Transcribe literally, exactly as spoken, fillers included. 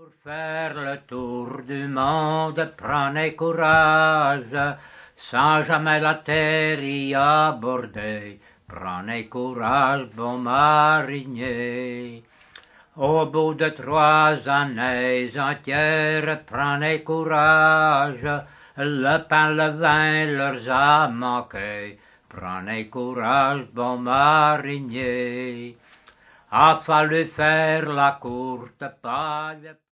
Pour faire le tour du monde, prenez courage, sans jamais la terre y aborder. Prenez courage, bon marinier. Au bout de trois années entières, prenez courage, le pain, le vin leur a manqué. Prenez courage, bon marinier. A fallu faire la courte paille.